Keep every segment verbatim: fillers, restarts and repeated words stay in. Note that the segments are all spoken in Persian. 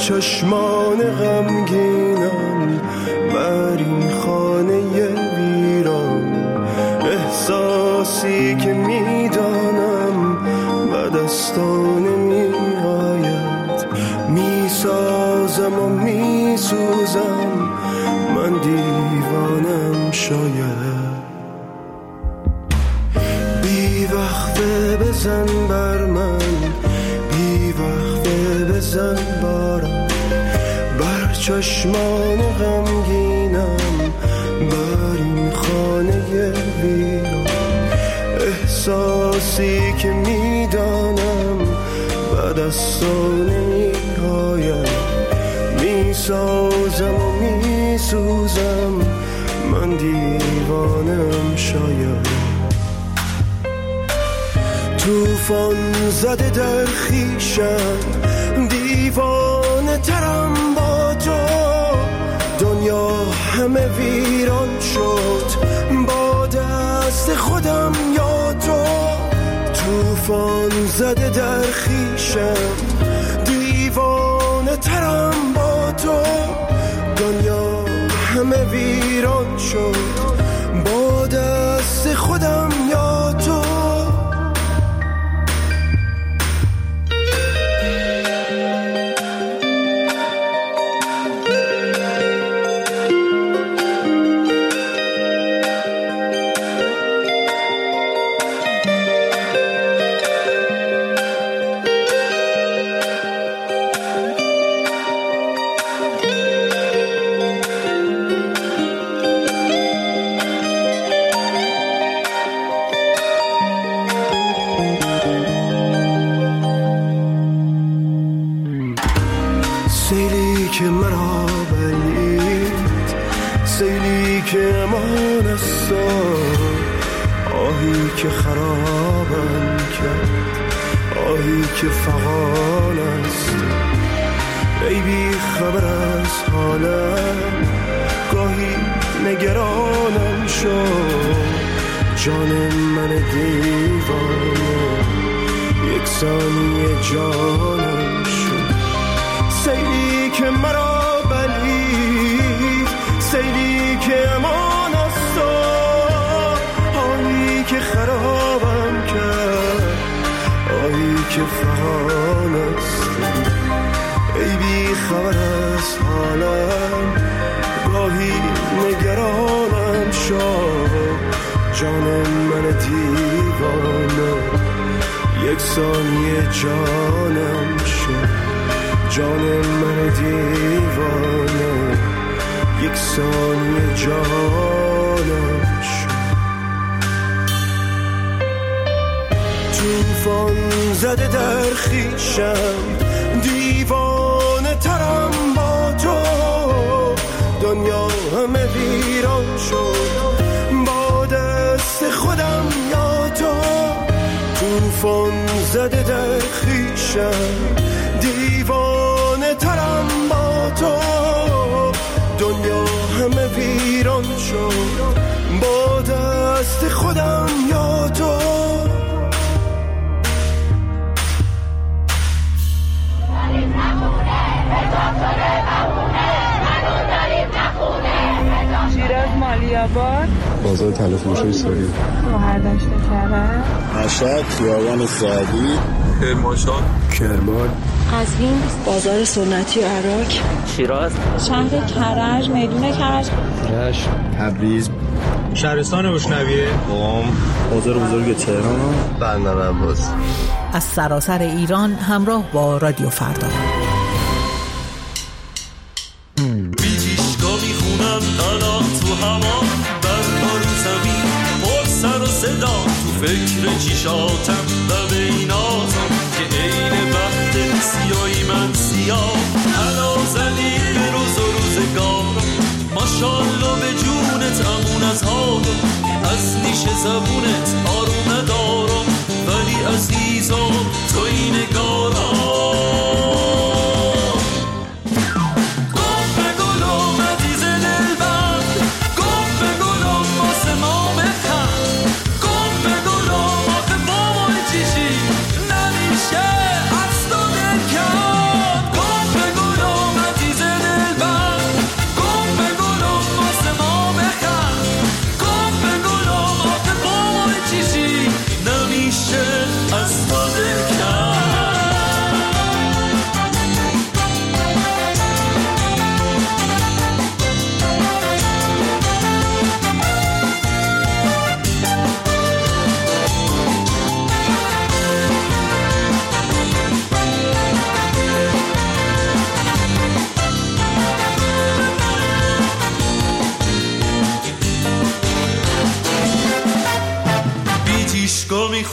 چشمان غمگینم بر این خانه ویران، احساسی که میدانم به دستان می آید، می سازم و می سوزم، من دیوانم شاید. بی وقفه بزن بر من، بی وقفه بزن بارم بر چشمان غمگینم بر این خانه ویران، احساسی که میدانم به دستان میآید، میسازم و میسوزم، من دیوانم شاید. توفان زده در خیشم، دیوانه ترم با تو، دنیا همه ویران شد با دست خودم یا تو. توفان زده در خیشم، دیوانه ترم با تو، دنیا همه ویران شد با دست خودم یا تو. سیلی که مرا بلید، سیلی که امان است، آهی که خرابم کرد، آهی که فغان است. ای بی خبر از حالم، گاهی نگرانم شد، جان من دیوانه یک ثانیه جانم شد. سیلی که مرا بلید، سیلی که امان است، آهی که خرابم کرد، آهی که فغان است. ای بی خبر از حالم، گاهی نگرانم شد، جان من دیوانه یک ثانیه جانم شد، جان من دیوانه یک ثانیه جانم شد. توفان زده در خیشم، دیوانه ترم با تو، دنیا همه ویران شد با دست خودم یا تو. توفان زده در خیشم، دیوانه ترم با تو، دنیا همه ویران شد با دست خودم یا تو. شیراز مالی‌آباد، بازار تلفروشی سوری، مهردشت کرد، مشهد خیابان سعدی، کرمانشاه، کرمان، قزوین، بازار سنتی و عراق، شیراز، شهر کرج، میدون کرج، رشت، تبریز، شهرستان بوشنویه، قم، بازار بزرگ تهران، بندر عباس. از سراسر ایران همراه با رادیو فردا. بیتیشگاه میخونم تنها تو هوا، برها رو زمین پر سر و صدا، تو فکر چیشاتم و بیناتم که عین وقت سیایی من سیاه. حالا زدی به روز و روزگارم، ماشالله به جونت امون از حالم، از نیش زبونت آروم ندارم، ولی عزیزم تو این نگارم. نمیشه از تو دل کرد، گم به گلو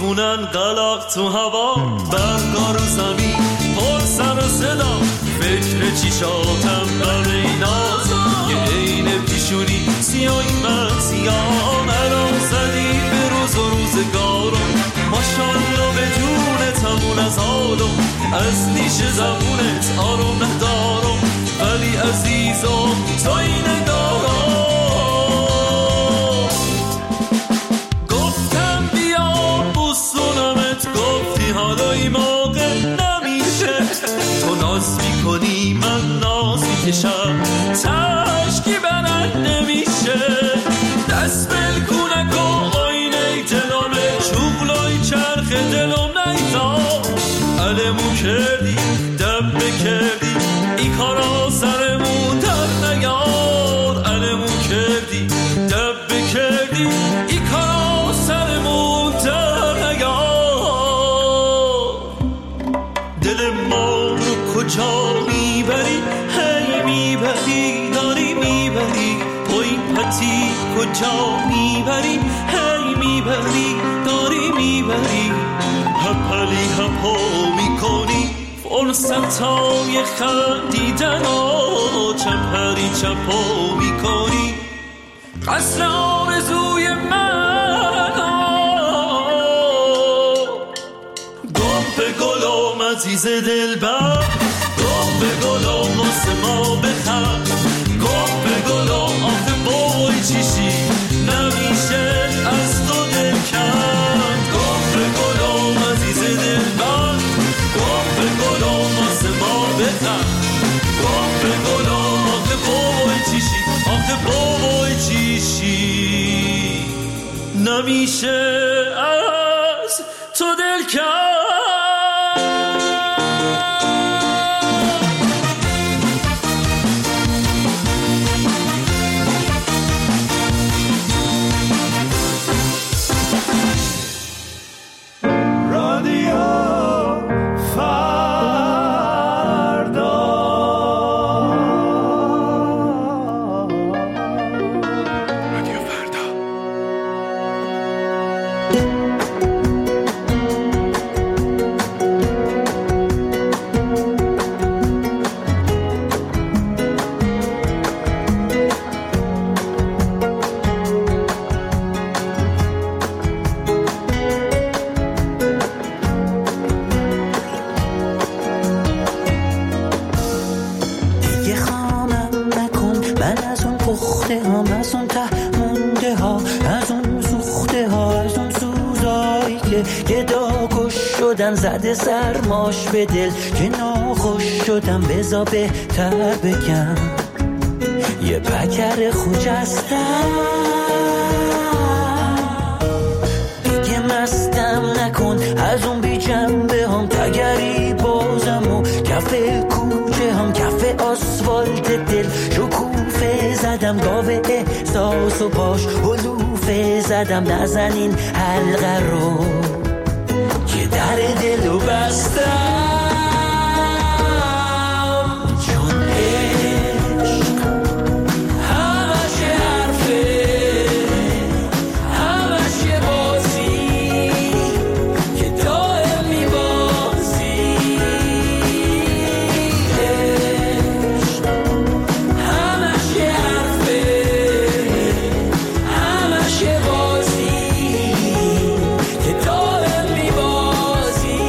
میخونن قلق تو هوا، برگا رو زمین پر سر و صدا، فکر چیشاتم بر این آزا، یه عین پیشونی سیاهی من سیاه، مرا زدی به روز و روزگارم، ماشالله به جونتمون از حالم، از نیش زبونت آروم ندارم، ولی عزیزم تو این نگارم. گفتم بیا بوسونمت، گفتی حالا این موقع نمیشه، تو ناز میکنی من ناز میکشم، تشکی برد نمیشه، دست بلکونه کن آینه دلمه، چوغلای چرخ دلم نیزا، علمو کردی دب بکردی ای کارا سرمون در نیار، علمو کردی دب بکردی ای کارا سرمون در نیار. دل ما رو کجا میبری، هی میبری داری میبری، پای پتی کجا میبری، هی میبری داری میبری، هپلی هپو میکنی فرصتای خندیدن و چپری چپو میکنی، قصر آرزوی من. گم به گلم عزیز دلبر، گم به گلم واسه ما بخند، گم به گلم آخه بای چیشی نمیشه از تو دل کند، گم به گلم عزیز دلبر، گم به گلم واسه ما بخند، گم به گلم آخه بای چیشی، آخه بای چیشی نمیشه از تو دل کند. زده سرماش به دل که ناخوش شدم، بزا بهتر بگم یه پکر خوجستم، دیگه مستم نکن از اون بی جنبه هم، تگری بازم و کف کوچه هم، کف آسفالت دل شکوفه زدم، گاوه احساس و باش حلوفه زدم، نزن این حلقه رو که در دلو بستم، چون عشق همش حرفه، همش یه بازی که دائم میبازی، عشق همش یه حرفه، همش یه بازی که دائم میبازی.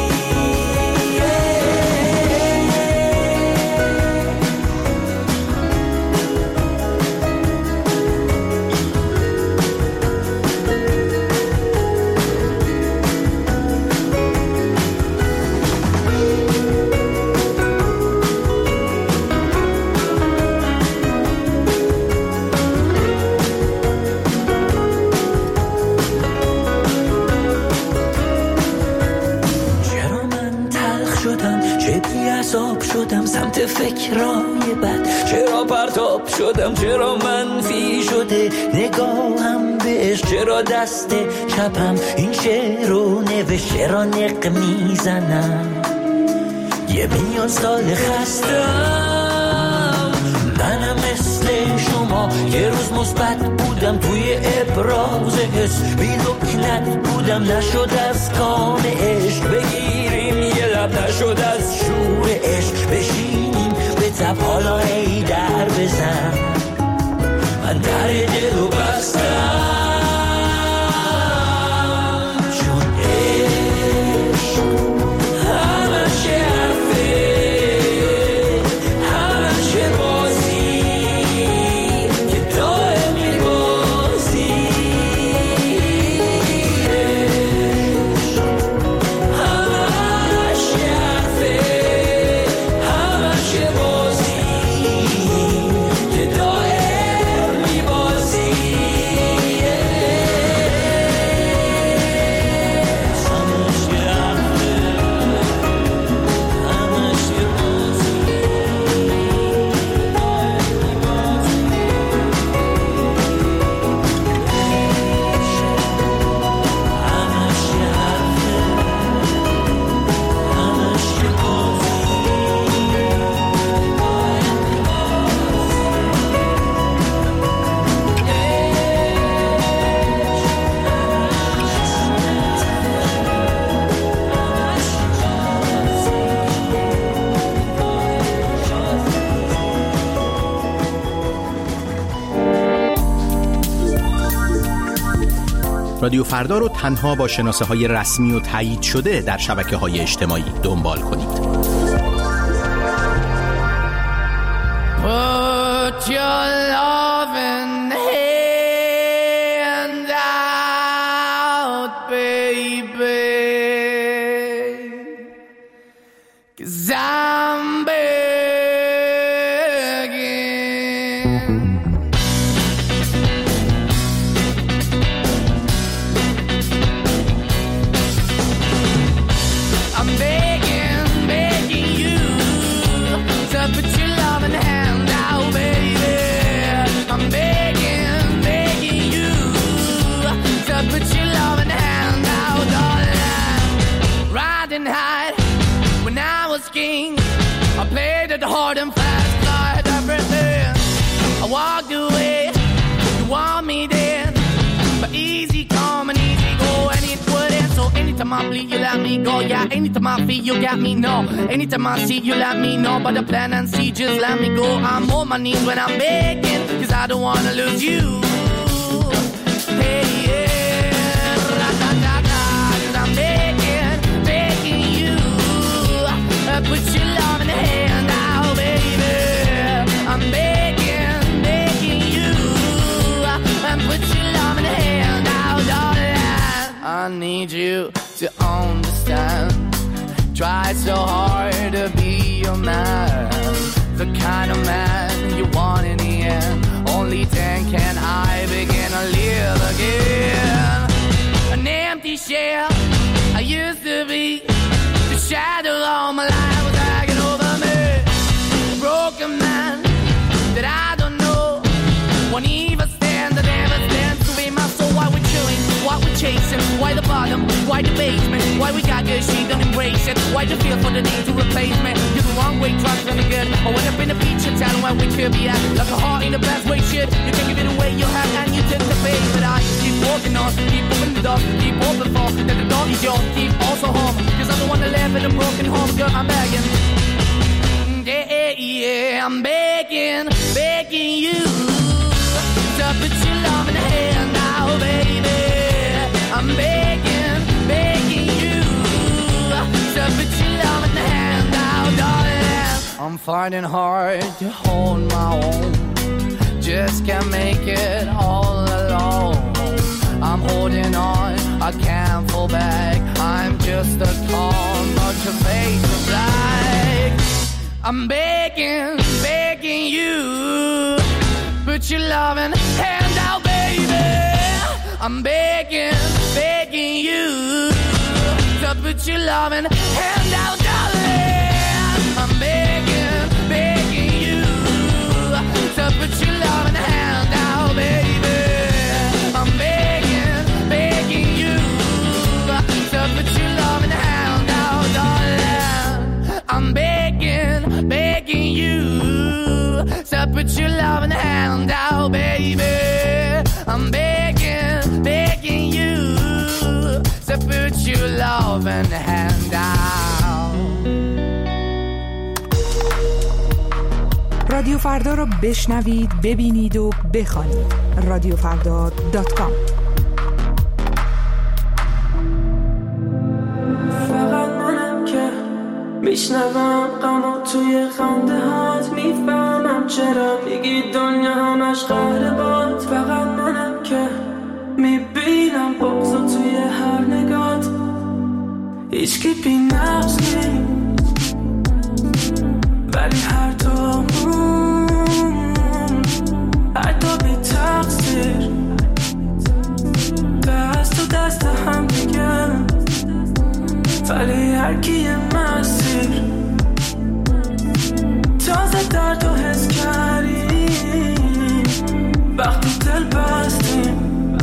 چرا من تلخ شدم، چه بی‌عصاب شدم سمت فکرای بد، چرا پرتاب شدم، چرا منفی شده نگاهم بهش، چرا دست چپم این شعر رو نوشت، چرا نق میزنم یه میلیون سال خستم، منم مثل شما ها. یه روز مثبت بودم توی ابراز حس، بی لکنت بودم نشد از کام عشق. بگیریم یه لب نشد از شور عشق، بشینیم به تب حالا ای در بزن. من در دل و بستم رادیو فردا رو تنها با شناسه های رسمی و تایید شده در شبکه های اجتماعی دنبال کنید. Put your loving hand out, baby, 'cause I'm begging. I'm begging, begging you to put your loving hand out, baby. I'm begging, begging you to put your loving hand out, darling. Riding high when I was king, I played it hard and fast, tried everything. I walked away, you want me then, but easy come and easy go, and it wouldn't. So anytime I bleed, you let me go. Yeah, anytime I feel, you got me, no. Anytime I see, you let me know. But the plan and see, just let me go. I'm on my knees when I'm begging, 'cause I don't wanna lose you. Hey, yeah, ra-da-da-da, 'cause I'm begging, begging you. Uh, put your love in the hand out, baby. I'm begging, begging you. Uh, and put your love in the hand out, darling. I need you to understand. Try so hard to be your man, the kind of man you want in the end. Only then can I begin to live again. An empty shell I used to be, the shadow all my life was hanging over me. A broken man that I don't know, won't even stand, I never stand to be my soul. Why we're chilling, why we're chasing, why the bottom, why the basement, why we got good, she don't embrace it. Why the feel for the need to replace me? You're the wrong way, trying to be good. I went up in a feature town where we could be at, like a heart in the best way, shit. You can give it away, you have, and you take the bait. But I keep walking on, keep moving the door, keep open for, that the door is yours, keep also home. 'Cause I'm the one that live in a broken home, girl, I'm begging. Yeah, yeah, I'm begging, begging you to put your love in the hand now, baby. I'm begging, begging you to put your love in the hand now, darling. I'm finding hard to hold my own, just can't make it all alone. I'm holding on, I can't fall back. I'm just a call, but your face is black. I'm begging, begging you, put your loving hand out, baby. I'm begging, begging you to put your loving hand out, darling. I'm begging, begging you to put your loving hand out, baby. I'm begging, begging you to put your loving hand out, darling. I'm begging, begging you to put your love in the hand out, baby. I'm begging, begging you to put your love in the hand out. رادیو فردا را بشنوید، ببینید و بخوانید. رادیو فردا دات کام. فقط منم که میشنوم غمو توی خنده هات، میفهمم چرا میگی دنیا همش قهر باد. فقط منم که میبینم بغضو توی هر نگات، هیچ کی بی نقص نیست ولی هر دومون حتی بی تقصیر دست تو دست هم دیگه، ولی هر کی یه مسیر. تازه درد و حس کردیم وقتی دل بستیم،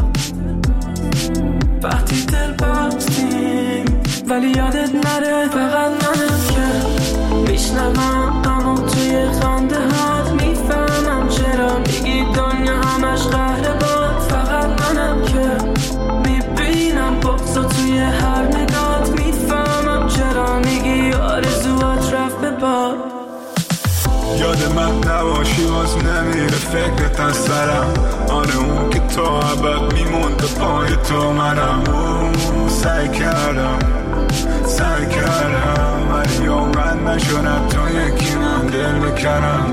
وقتی دل بستیم. ولی یادت نره فقط منم که میشنوم غمو توی خنده هات، میفهمم چرا میگی دنیا همش قهر باد. فقط منم که میبینم بغضو توی هر نگات، میفهمم چرا میگی آرزوات رفت به باد. یاد من نباشی باز نمیره فکرت از سرم، آره اون که تو عبد میموند پای تو منم. سعی کردم سعی کردم ولی عمرن نشد تو یکی من دل بکنم.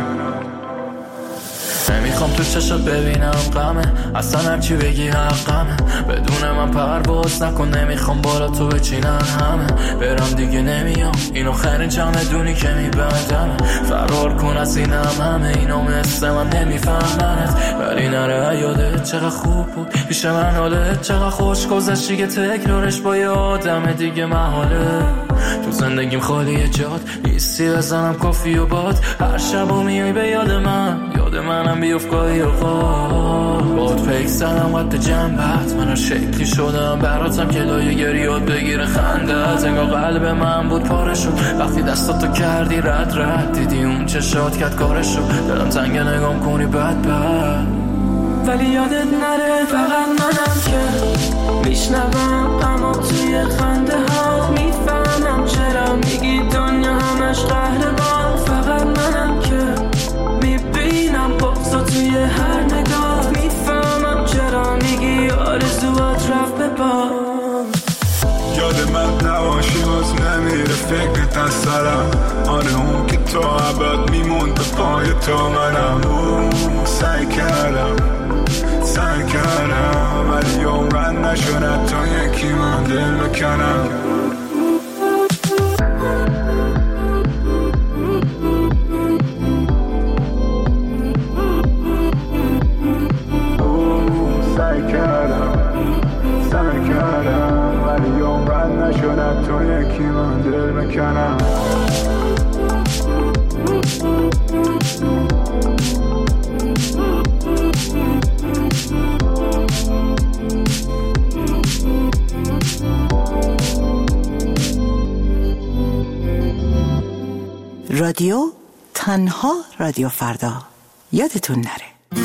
نمیخوام تو چشات ببینم غمه، اصلا هرچی بگی حقمه. بدون من پرواز نکن، نمیخوام بالا تو بچینن همه. برم دیگه نمیام، اینو خیرین چمدونی که میبندم. فرار کن از اینم همه اینو مثل من نمیفهمنت. ولی نره یادت چقدر خوب بود پیش من، حالت چقدر خوش گذشتی که تکرارش با یه آدم دیگه محاله. تو زندگیم خالیه جاد نیستی، بزنم کافی و باد. هر شب و میای به یاد من، یاد منم بیفت گاهی اوقات. باد پیک زدم قد جنبت، من هر شکلی شدم براتم که لایه گریات بگیره خندت. انگار قلب من بود پاره شد وقتی دستاتو کردی رد رد، دیدی اون چشات کرد کارشو، دلم تنگه نگام کنی بد بد. ولی یادت نره فقط منم که میشنوم غمو توی خنده هات، میفهمم چرا میگی دنیا همش قهر باد. فقط منم که میبینم بغضو توی هر نگاه، میفهمم چرا میگی آرزوات رفت به باد. یاد من نباشی باز نمیره فکرت از سرم، آره اون که تو عبد میموند پای تو منم. سعی کردم سعی کردم ولی عمرن نشد تو یکی من دل بکنم. سعی کردم سعی کردم ولی عمرن نشد تو یکی من دل بکنم. رادیو تنها رادیو فردا، یادتون نره.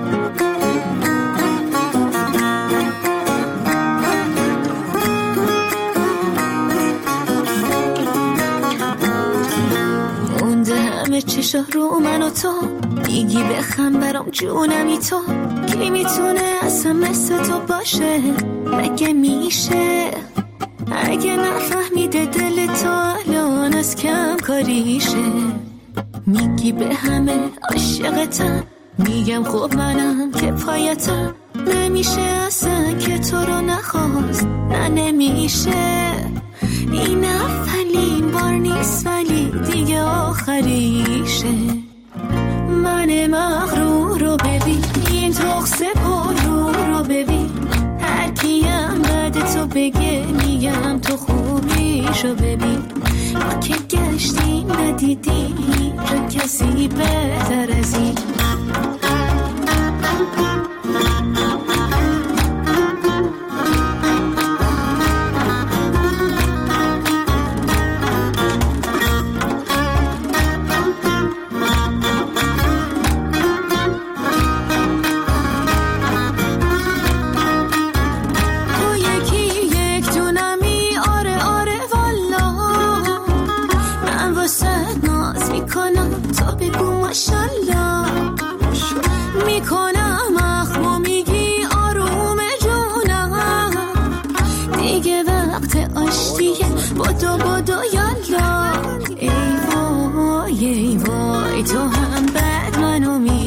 مونده همه چشا رو من و تو، میگی بخم برام جونمی تو. کی میتونه اصلا مثل تو باشه؟ مگه میشه؟ اگه نفهمیده دل تو الان از کم کاریشه. میگی به همه عاشقتم، میگم خب منم که پایتم. نمیشه اصلا که تو رو نخواست، نه نمیشه. این اولین بار نیست ولی دیگه آخریشه. من مغرور رو ببین، این رخصه پرو رو ببین. هر کیم بعد تو بگه میگم تو خوبیشو ببین. ما که گشتیم ندیدیم هیچ کسی بهتر از این.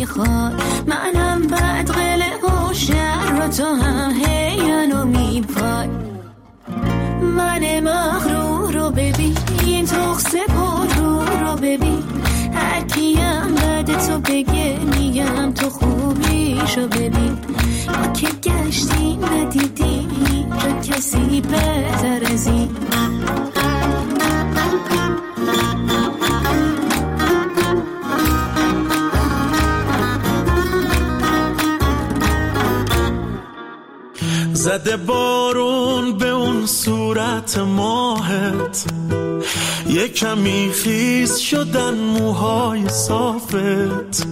میخوای، منم بعد قلق و شر و تو هم هیانو میپای. من مغرور رو ببین، این تخص پر رو رو ببین، هر کیم بعد تو بگه میگم تو خوبیشو ببین. ما که گشتیم ندیدیم هیچ کسی بهتر از این. زده بارون به اون صورت ماهت، یه کمی خیس شدن موهای صافت.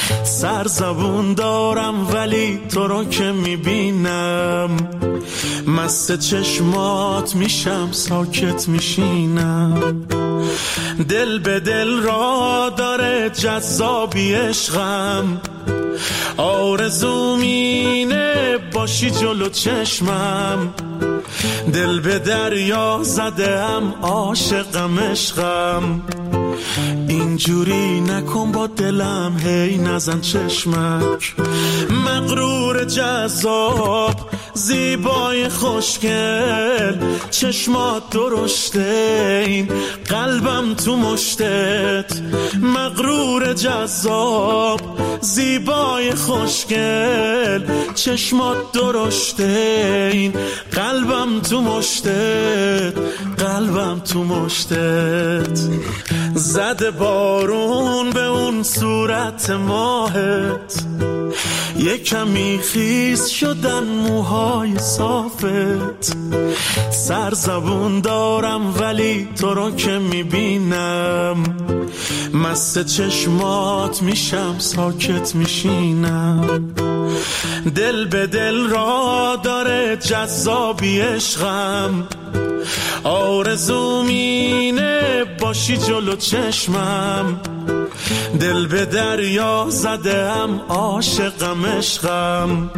سرزبون دارم ولی تو رو که میبینم، مست چشمات میشم ساکت میشینم. دل به دل را داره جذابی عشقم، آرزوم اینه باشی جلو چشمم. دل به دریا زدم عاشقم عشقم، اینجوری نکن با دلم هی نزن چشمک. مغرور جذاب زیبای خوشگل، چشمات درشته این قلبم تو مشتت. مغرور جذاب زیبای خوشگل، چشمات درشته این قلبم تو مشتت. قلبم تو مشتت. زده بارون به اون صورت ماهت، یه کمی خیس شدن موهای صافت. سرزبون دارم ولی تو رو که میبینم، مست چشمات میشم ساکت میشینم. دل به دل را داره جذابی عشقم، آرزوم اینه باشی جلو چشمم. دل به دریا زدم عاشقم عشقم،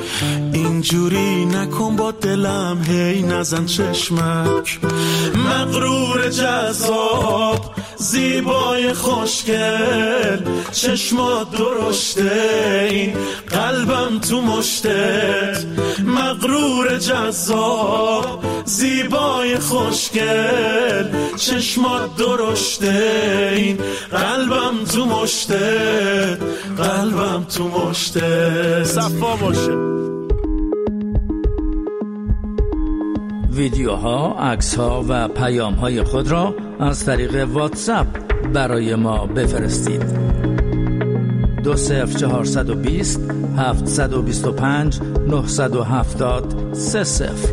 اینجوری نکن با دلم هی نزن چشمک. مغرور جذاب زیبای خوشگل، چشمات درشته این قلبم تو مشتت. مغرور جذاب زیبای خوشگل، چشمات درشته این قلبم تو مشتت. قلبم تو مشتت. صفا باشه. ویدیوها، عکس‌ها و پیام‌های خود را از طریق واتساپ برای ما بفرستید. دو صفر چهارصد و بیست هفتصد و بیست و پنج نهصد و هفتاد سه صفر.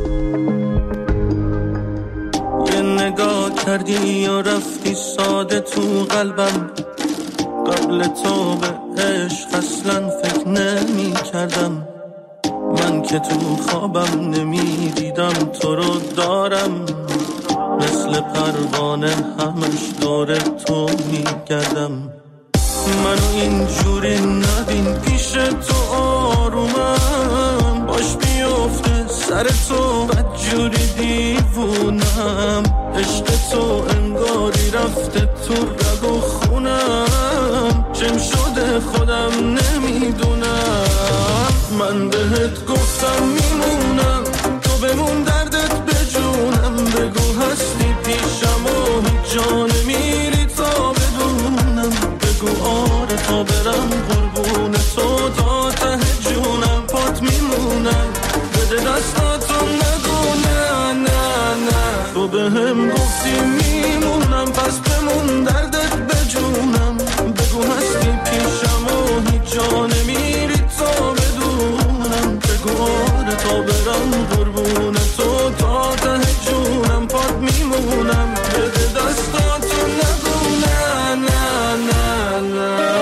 یه نگاه کردی یا رفتی ساده تو قلبم، قبل تو به عشق اصلا فکر نمی کردم. من که تو خوابم نمی دیدم تو رو دارم، مثل پروانه همش دور تو می گردم. منو اینجوری نبین پیش تو آرومم، باش بیفته سر تو بدجوری دیوونم. عشق تو انگاری رفته تو رگ و خونم، چم شده خودم نمیدونم. من بهت گفتم میمونم، تو بمون دردت بجونم. بگو هستی پیشم و هیچ جا نمیری تا بدونم. بگو آره تا برم قربون تو تا ته جونم. پات میمونم بده دستاتو نگو نه نه نه. تو به هم گفتی میمونم پس بمون دردت بجونم. بگو هستی پیشم و هیچ جا نمیری تا بدونم. بگو آره تا برم قربون تو تا ته جونم. پات میمونم بده دستاتو نگو نه نه نه نه.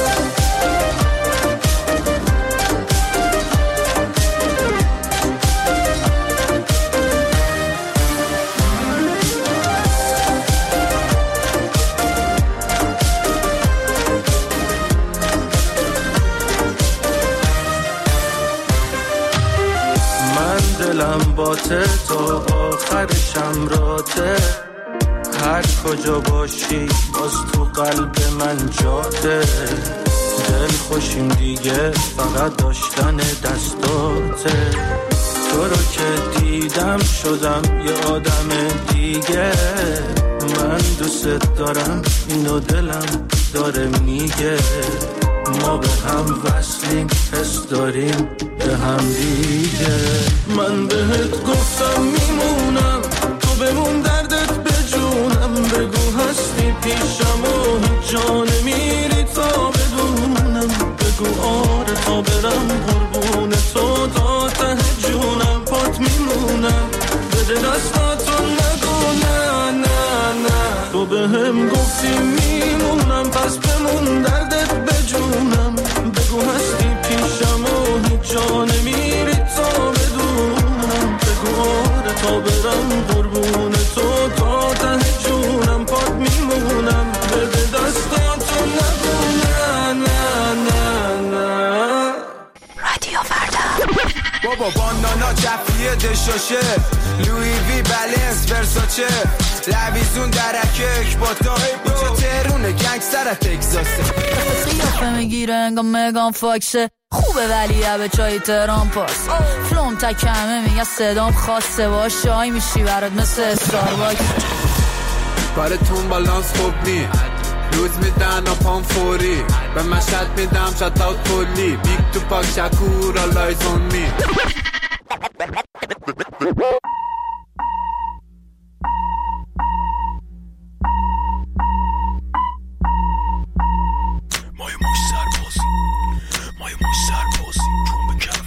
دلم باته تا آخرشم راته، هر کجا باشی باز تو قلب من جاده. دل خوشیم دیگه فقط داشتن دستاته. تو رو که دیدم شدم یه آدم دیگه. من دوست دارم اینو دلم داره میگه. ما به هم وصلیم حس داریم به هم دیگه. من بهت گفتم میمونم تو بمون دردت به جونم. بگو هستی پیشم و هیچ جا نمیری تا بدونم. بگو آره تا برم قربون تو تا ته جونم. پات میمونم بده دستاتو نگو نه نه نه. تو به هم گفتی میمونم پس بمون دردت به جونم. بگو هستی پیشم و هیچ جا نمیری تا بدونم. بگو آره تا برم قربون تو تا ته جونم. پات میمونم بده دستاتو نگو نه نه نه نه. رادیو فردا. بابا باندانا جفیه دشاشه لوی وی بلنس ورساچه لویزون درکک با تا اینجا تهرونه گنگستر از تگزاسه. قیافه میگیره انگا مگان فاکسه. خوبه ولی به چای تهران پاس. فلوم تکمه میگه صدام خاصه باش. شای میشی برات مثل استارباکس. کارتون بالانس خوب نی روز میدن و پام فوری. به مشهد میدم شات اوت کلی. بیگ تو پاک شکور آلایز اون می. مایه موش سربازی مایه موش سربازی جون به کف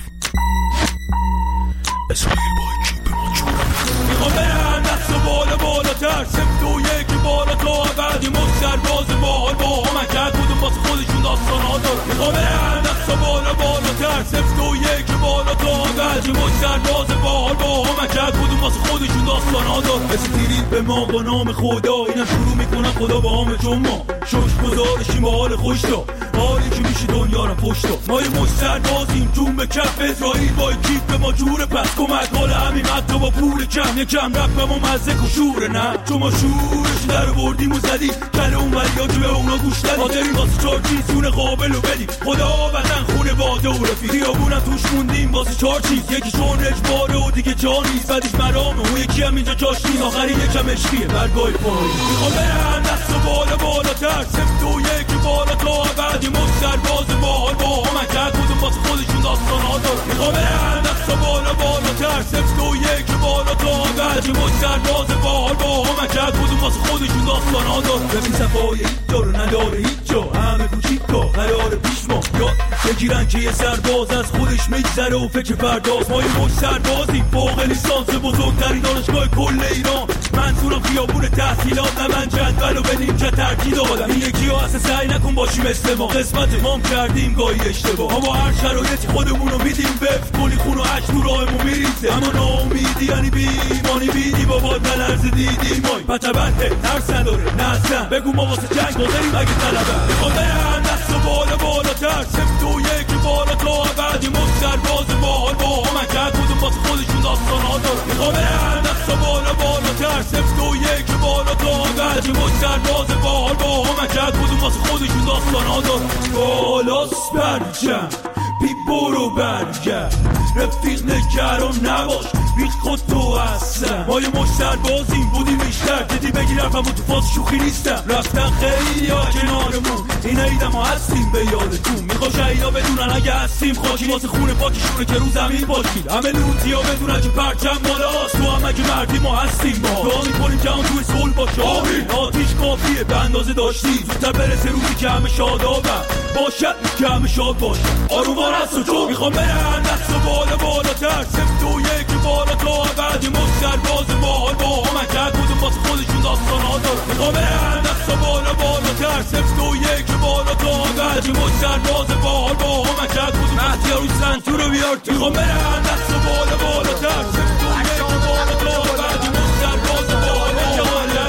اسرائیل با اکیب ما جون میخوام برم دست و بالا بالاتر. سفت و یکی بالا تا بعدی موش سرباز باحال با هم کرد بودم واسه خودشون داستان ها دارم. میخوام برم دست و بالا بالاتر. سفت و یکی بالا تا بعدی موش سرباز باحال با هم کرد بودم واسه خودشون داستان ها دارم. اسیرید به ما با نام خدا اینم شروع میکنم خدا با همه چون ما شوش گذارشیم با حال خوش تا حالی که میشه دنیا رو پشت تا. ما یه مش سربازیم جون به کف. اسرائیل با کیف به ما جوره پس کمک حال همین حتی با پول کم یکم رفت ما مزه کشوره نه چون ما شورش در بردیم و زدیم کل اون وریا که به اونا گوش دادیم. خاطرین واسه چار چیزونه قابل و بدیم خدا وطن خونه باده و رفیق. خیابونم توش موندیم واسه چار چیز. یکی چون اجباره و دیگه جا نیست بعدش مرامه اون یکی هم اینجا جاش نیست. آخری یکم عشقیه برگای پایی. میخوام برم دست و بالا بالاتر. سفت و یکی بالا تا بعدی موش سرباز باحال با هم کرد بودم واسه خودشون داستان ها دارم. میخوام برم دست و بالا بالاتر. سفت و یکی بالا تا بعدی موش سرباز باحال با هم کرد بودم واسه خودشون داستان ها دارم. ببین صفای هیچ جا رو نداره هیچ جا. همه کوچیکا قرار پیش ما یاد بگیرن که یه سرباز از خودش میگذره و فکر فرداست. ما یه موش سربازیم فوق لیسانس بزرگترین دانشگاه کل ایران. منظورم خیابون تحصیلات نه من جدول و بدیم چه ترتیب دادم. این یکی ها اصلا سعی نکن باشی مثل ما. قسمت مام کردیم گاهی اشتباه اما هر شرایطی خودمونو میدیم. بفت کلی خون و عشق تو راهمون میریزه. اما ناامیدی یعنی بیمانی بیدی بابا نلرز دیدی مای پتبته ترس نداره نه اصلا. بگو ما واسه جنگ بازاریم اگه طلبه. میخوام برم دست و بالا بالاتر. سفت و یکی بالا تا بعدی موش سرباز باحال با هم کرد بودم واسه خودشون داستان ها دارم. میخوام برم دست و بالا بالاتر. سفت و یکی بالا تا بعدی موش سرباز باحال با هم کرد بودم واسه خودشون داستان ها دارم. بالاست برجم بی برو برگرد رفیق نگران نباش هیچ خود تو هستم. ما یه مش سربازیم بودیم بیشتر دیدی بگیرم و تو فاز شوخی نیستم. رفتن خیلی ها کنارمون این عیدم ها هستیم به یادتون. میخوا شهیدا بدونن اگه هستیم خاکی واسه خونه پاکشونه که رو زمین باشید. همه لوتی ها بدونن که پرچم بالاست. تو هم اگه مردی ما هستیم با دعا میکنیم که اون توی صلح باشه. آتیش کافیه به اندازه داشتی زودتر برسه روزی که همه شادابم باشد که همه شاد باشه. آرومان هست و چون میخوام برن دست و بالا بالاتر. سفت و یکی بالا تا بعدی موش سرباز باحال با هم کرد بودم واسه خودشون داستان ها دارم. میخوام برن دست و بالا بالاتر. سفت و یکی بالا تا بعدی موش سرباز باحال با هم کرد بودم احتیار روی سنتور رو بیار. میخوام برن دست و بالا بالاتر. سفت و یکی بالا تا بعدی موش سرباز باحال با هم کرد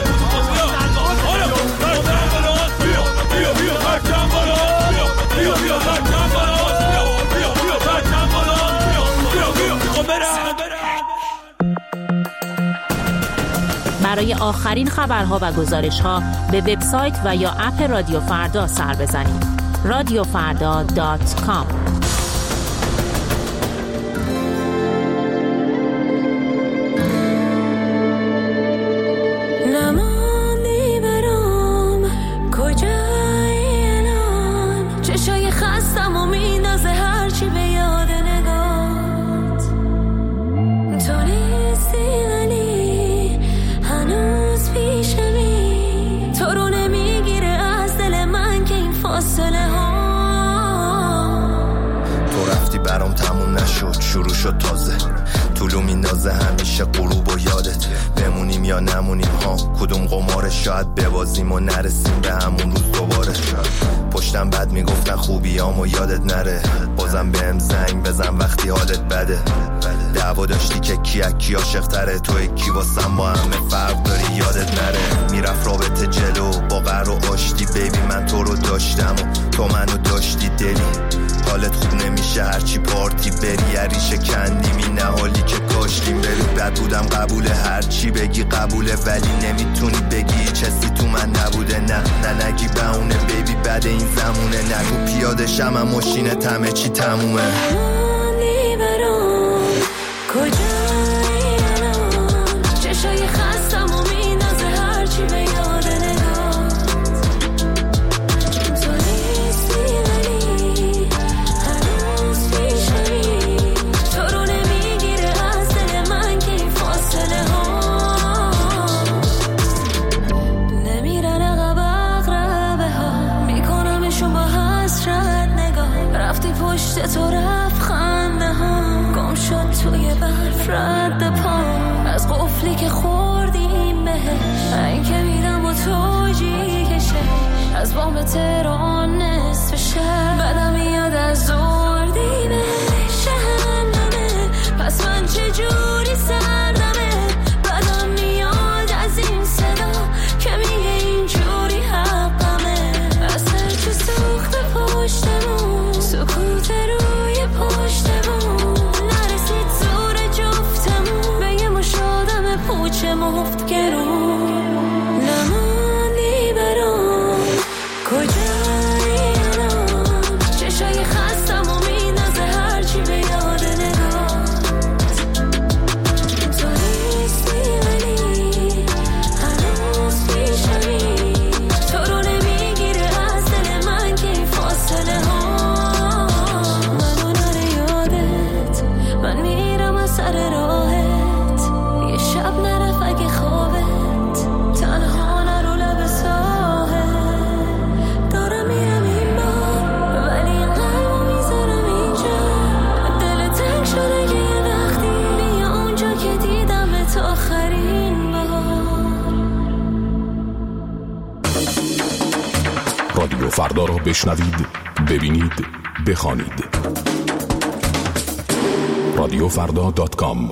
بیا بیا پرچم بالا بیا بیا پرچم بالا بیا بیا پرچم بالا بیا بیا میخوام برم. برای آخرین خبرها و گزارش‌ها به وبسایت و یا اپ رادیو فردا سر بزنید. رادیو فردا دات کام. نمانی برام کجایی الان، چشای خستم و میندازه هرچی به یاد نگات. تو نیستی ولی هنوز پیشمی، تو رو نمیگیره از دل من که این فاصله ها. تو رفتی برام تموم نشد، شروع شد تازه، طولو میندازه همیشه غروب و یادت. بمونیم یا نمونیم ها، کدوم قماره، شاید ببازیم و نرسیم به همون روز دوباره. پشتم بد میگفتن خوبیامو یادت نره، بازم بهم زنگ بزن وقتی حالت بده. دعوا داشتی که کی اکی عاشق تره، توی کی واسم با همه فرق داری یادت نره. میرفت رابطه جلو با قهر و آشتی، بیبی من تو رو داشتم و تو منو داشتی دلی. حالت خوب نمیشه هرچی پارتی بری، عریشه کندیم این نهالی که کاشتیم بری. بد بودم قبوله هرچی بگی قبوله، ولی نمیتونی بگی چسی تو من نبوده. نه نه نگی بهونه بیبی بعد این زمونه، نگو پیاده شم هم ماشینه تمه چی تمومه. نمانی برام کجایی الان، چشای خستم و میندازه هرچی به یاد نگات. تو نیستی ولی هنوز پیشمی، تو رو نمیگیره از دل من که این فاصله ها. نمیرن عقب اقربه ها، میکنمشون با حسرت نگاه. رفتی پشت تو رفت خنده ها، گم شد توی برف رد پا. از قفلی که خوردیم بهش، این که میدم و توجی کشه. از بام تهران نصف شهر، بعدم میاد از زردیمه شهنمه. پس من چجوری سردمه، بعدم میاد از این صدا که میگه اینجوری حقمه. از هرچی سوخت پشتمون، سکوت روی پشتمون، نرسید زور جفتمون به یه مش آدم پوچه مفت گرون. نمانی برام کجایی الان، چشای خستم و میندازه هرچی به یاد نگات. تو نیستی ولی هنوز پیشمی، تو رو نمیگیره از دل من که این فاصله ها. منو نره یادت، من میرم از سر راهت. یه شب نرف اگه خوابت، تنها نرو لب ساحل. دارم میرم این بار ولی قلبو میذارم اینجا. دل تنگ شده که یه وقتی بیا اونجا که دیدمت آخرین بار. رادیو فردا را بشنوید، ببینید، بخوانید. رادیو فردا دات کام.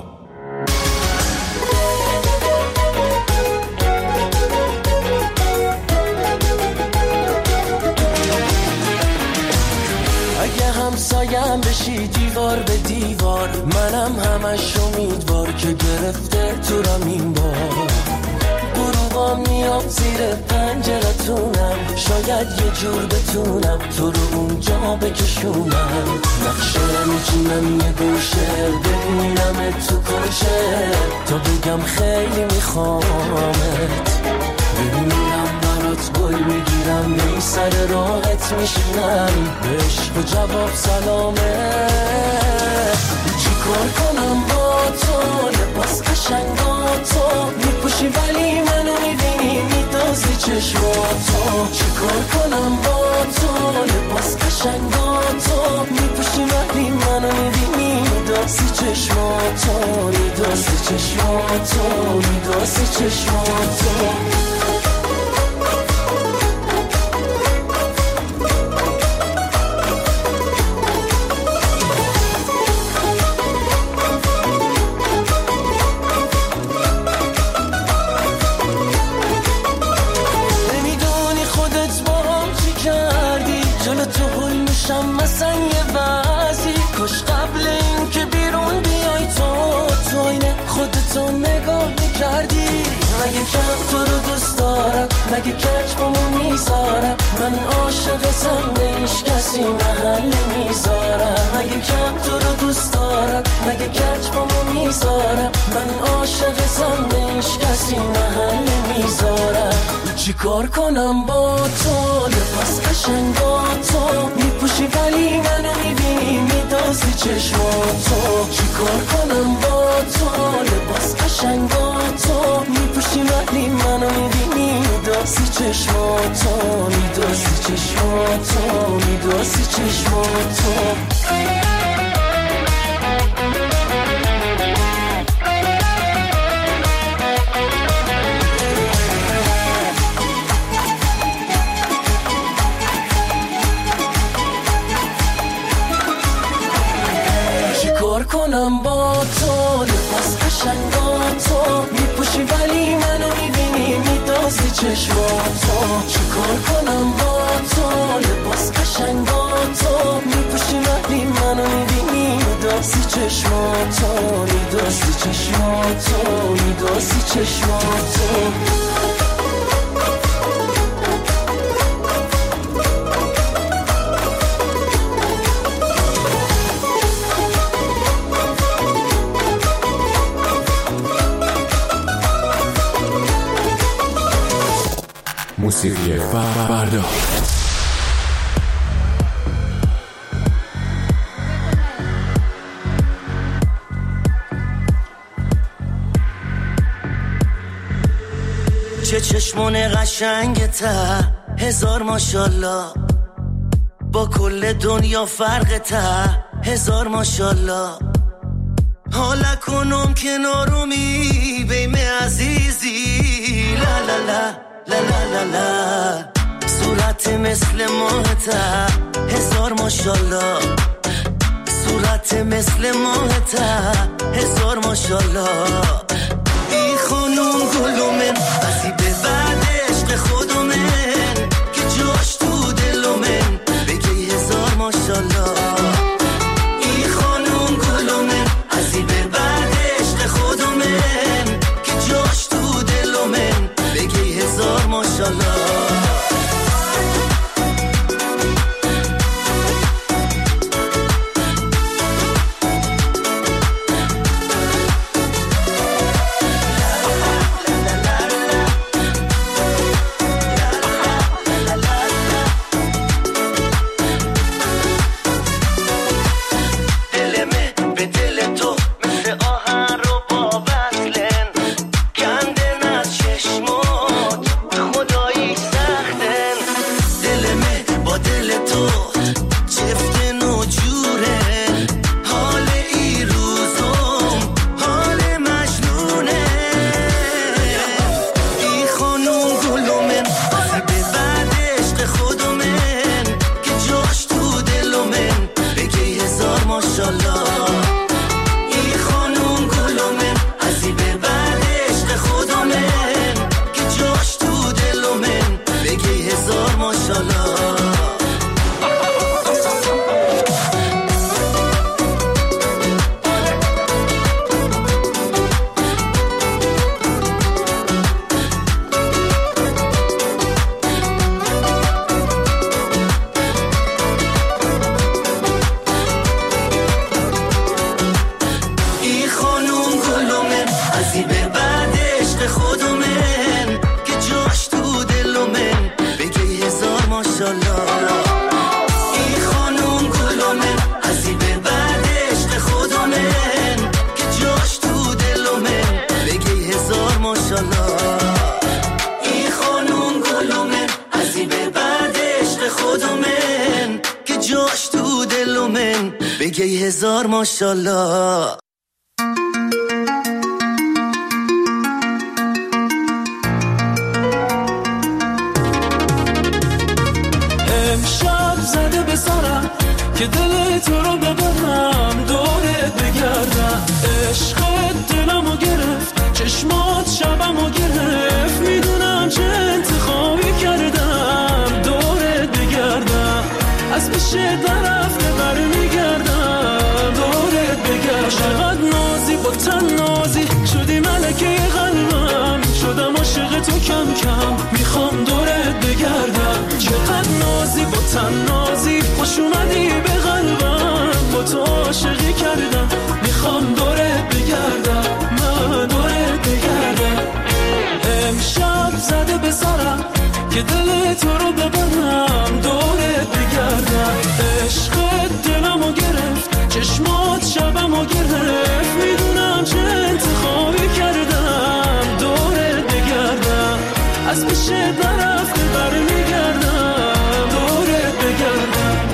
اگه همسایم بشی دیوار به دیوار، منم همش امیدوار که گرفته تو رم این بار. غروبا میام زیر پنجرتونم، شاید یه جور بتونم تو رو اونجا بکشونم. نقشه میچینم یه گوشه، ببینم تو کشه، تا بگم خیلی میخوامت. ببینم برات گل میگیرم، می سر راحت میشینم، عشق و جواب سلامه. چی کار کنم با تو، لباس قشنگاتو میپوشی ولی منو میبینی میدازی چشماتو. چی کار کنم با تو، لباس قشنگاتو میپوشی ولی منو میبینی میدازی چشماتو. میدازی چشماتو، میدازی چشماتو. مثلا یه وضعی کاش قبل این که بیرون بیای تو، تو اینه خودتو نگاه میکردی. اگه کم تو رو دوست مگه کج بامو میذارم من عاشقتم به هیچ کسی محل میذارم مگه کم تو رو دوست دارم مگه کج بامو میذارم من عاشقتم به هیچ کسی محل میذارم چی کار کنم با تو لباس قشنگا تو میپوشی ولی منو میبینی میدازی چشماتو چی کار کنم با تو لباس قشنگا تو میپوشی ولی منو میبینی میدازی چشماتو میدازی چشماتو میدازی چشماتو کنم با تو لباس قشنگا تو میپوشی ولی منو میبینی میدازی چشماتو چیکار کنم با تو لباس قشنگا تو میپوشی ولی منو میبینی میدازی چشماتو میدازی چشماتو میدازی چشماتو موسیقی فردا چه چشمون قشنگته هزار ماشالله با کل دنیا فرقته هزار ماشالله حالا کنم کنارومی بیم عزیزی لا لا لا لا لا لا لا صورت مثل ماهته هزار ماشالله صورت مثل ماهته هزار ماشالله ای خانوم گلومن بسی به بعد عشق خودمن که جاش تو دلومن بگی هزار ماشالله ای خانوم گلومن بسی به بعد عشق خودمن که جاش تو دلومن بگی هزار ماشالله بگی هزار ماشالله امشب زده به سرم که دل تو رو ببرم دورت بگردم عشقت دلمو گرفت چشمات شبمو گرفت میدونم چه انتخابی کردم دورت بگردم از پیش درفته برمیگردم دورت بگردم چقدر نازی با تن نازی شدی ملکه قلبم شدم عاشق تو کم کم میخوام دورت بگردم. چقدر نازی با تن نازی، خوش اومدی به قلبم، با تو عاشقی کردم میخوام دورت بگردم، من دورت بگردم. امشب زده به سرم که دل تو رو ببرم، دورت بگردم. عشقت دلمو گرفت، چشمات شبمو گرفت، میدونم چه انتخابی کردم، دورت بگردم. از پیشت نرفته برمیگردم، دورت بگردم.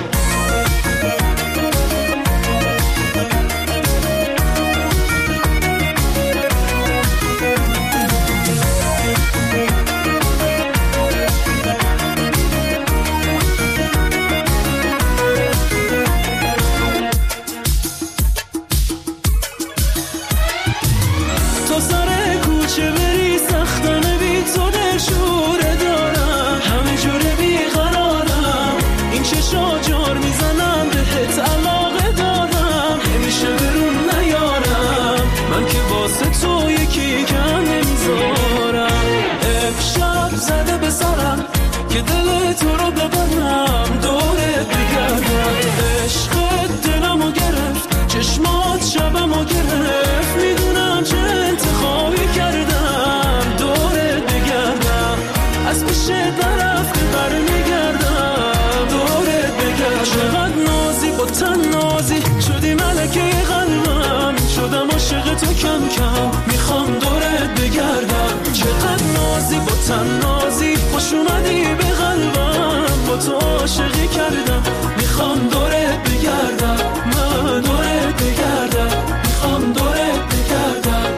که دل تو رو ببرم، دورت بگردم. عشقت دلمو گرفت، چشمات شبمو گرفت، میدونم چه انتخابی کردم، دورت بگردم. از پیشت نرفته برمیگردم، دورت بگردم. چقدر نازی با تن نازی، شدی ملکه قلبم، شدم عاشق تو کم کم میخوام دورت بگردم. چقدر نازی با تن نازی، خوش اومدی به قلبم، با تو عاشقی کردم میخوام دورت بگردم، من دورت بگردم، میخوام دورت بگردم.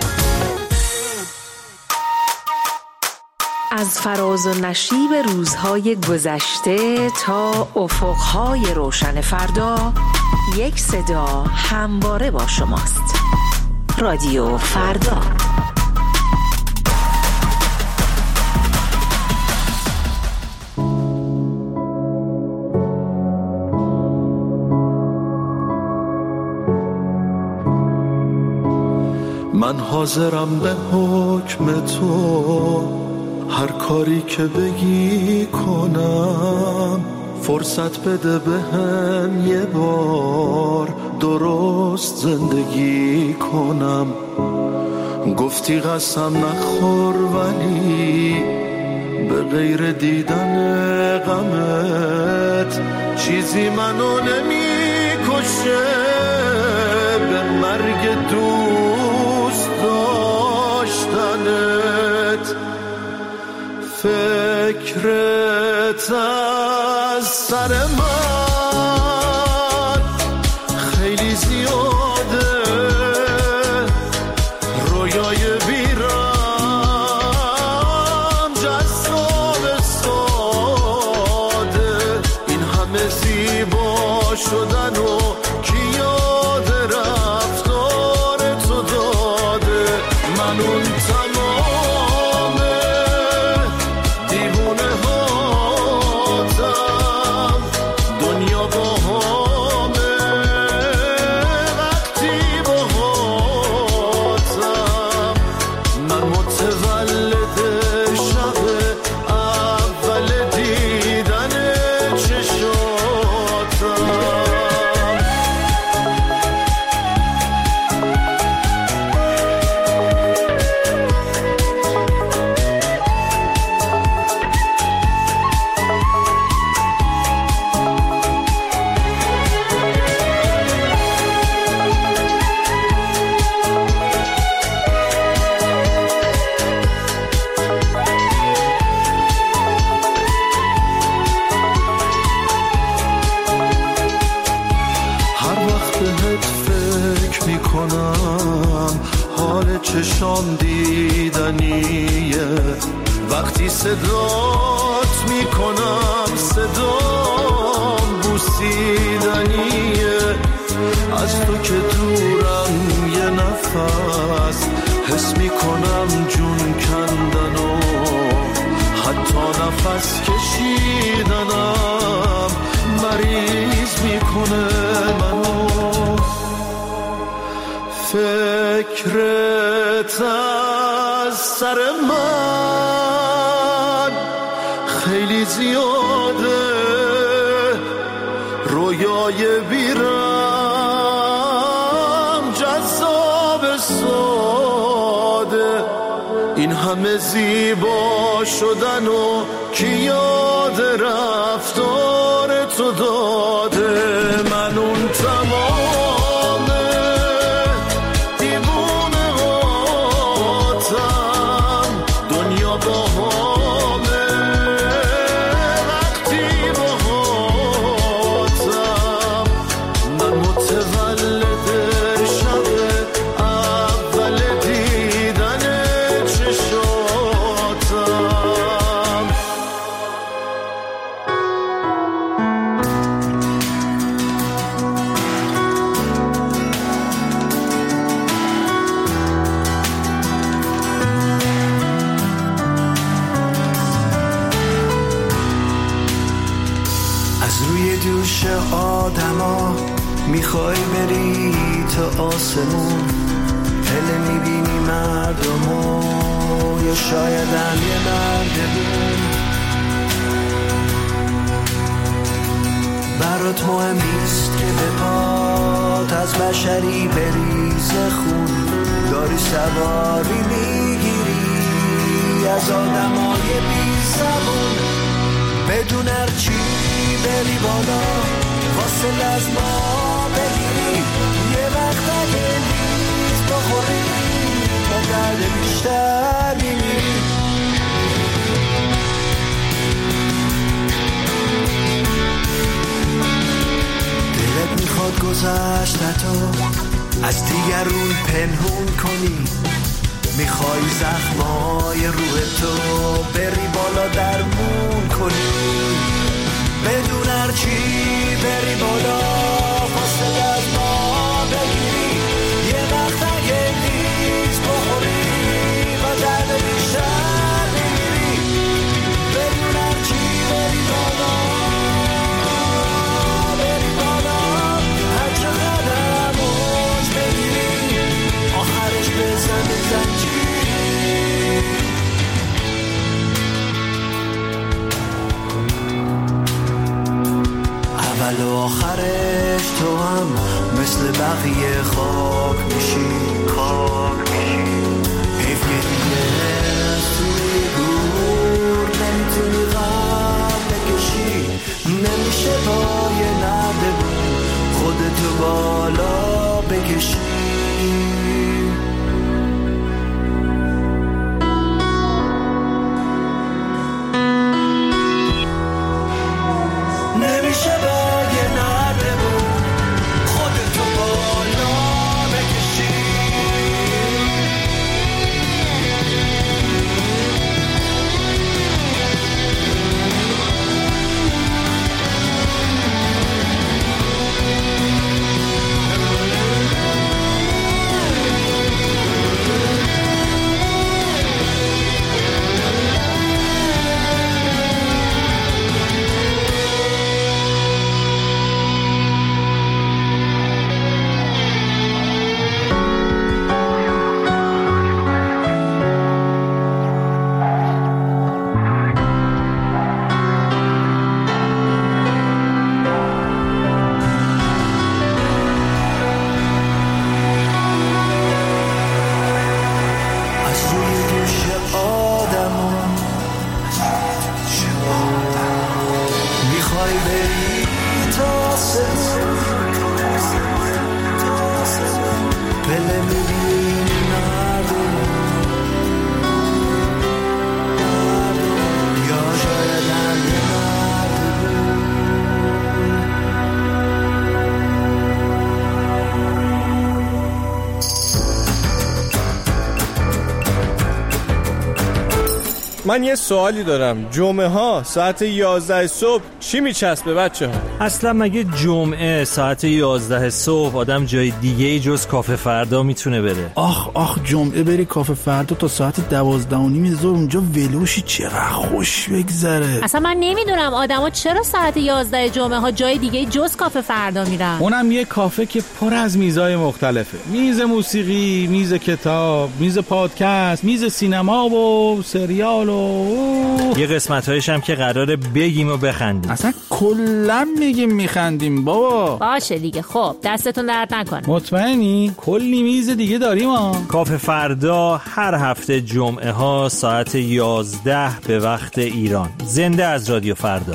از فراز و نشیب روزهای گذشته تا افقهای روشن فردا، یک صدا همواره با شماست. رادیو فردا. من حاضرم به حکم تو، هر کاری که بگی کنم. فرصت بده بهم یه بار درست زندگی کنم. گفتی قسم نخور ولی به غیر دیدن غمت چیزی منو نمی کشه، به مرگ دوست داشتنت. فکرت از سر من خیلی زیاده، رویای بیرم جذاب ساده، این همه زیبا شدن و کی یاد رفتار تو داده. من اون تمام دیوونه هاتم، دنیا با همه وقتی با هاتم. من متولد شب اول دیدن چشاتم. چشام دیدنیه وقتی صدات میکنم، صدام بوسیدنیه. از تو که دورم یه نفس حس میکنم جون کندن و حتی نفس کشیدنم مریض میکنه منو. فکرت از سر من زیاده، رویای بیرم جذاب ساده، این همه زیبا شدن و کی یاد رفتار تو داده. من اون تمام دیوونه هاتم، دنیا با همه وقتی با هاتم، من متولد شب اول دیدن چشاتم. دوش آدما میخوای بری تا آسمون، هله میبینی مردمو یا شاید هم یه مردمون. برات مهم نیست که به پات از بشری بریزه خون، داری سواری میگیری از آدمای بی زبون، بدون هرچی بری بالا فاصله از ما بگیری، یه وقت اگه نیست بخوری با درد بیشتر میمیری. دلت میخواد گذشتتو از دیگرون پنهون کنی، میخوای زخمای روح تو بری بالا درمون کنی، بدون هرچی بری بالا فاصله از ما بگیری، یه وقت اگه نیست بخوری و درد بیشتر میمیری. بدون هرچی بری بالا بری بالا، هر چقدر موج بگیری آخرش بزن زنجیر. اول و آخرش تو هم مثل بقیه خاک میشی، خاک میشی. حیف که دیگه از توی گور نمیتونی غم بکشی، نمیشه با یه نردبون خودتو بالا بکشی. نمیشه با یه نردبون خودتو بالا بکشی. من یه سوالی دارم، جمعه ها ساعت یازده صبح چی میچسبه بچه ها؟ اصلا مگه جمعه ساعت یازده صبح آدم جای دیگه ای جز کافه فردا میتونه بره؟ آخ آخ جمعه بری کافه فردا تا ساعت دوازده و نیم ظهر اونجا ولوشی چقدر خوش بگذره. اصلا من نمیدونم آدما چرا ساعت یازده جمعه ها جای دیگه جز کافه فردا میرن. اونم یه کافه که پر از میزای مختلفه، میز موسیقی، میز کتاب، میز پادکست، میز سینما و سریال و اوه. یه قسمت‌هایش هم که قراره بگیم و بخندیم. اصلا کلا میگیم میخندیم بابا. باشه دیگه. خب دستتون درد نکنه. مطمئنی؟ کلی میز دیگه داریم ها. کافه فردا هر هفته جمعه ها ساعت یازده به وقت ایران. زنده از رادیو فردا.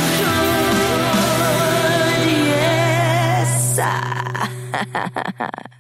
Ha ha ha.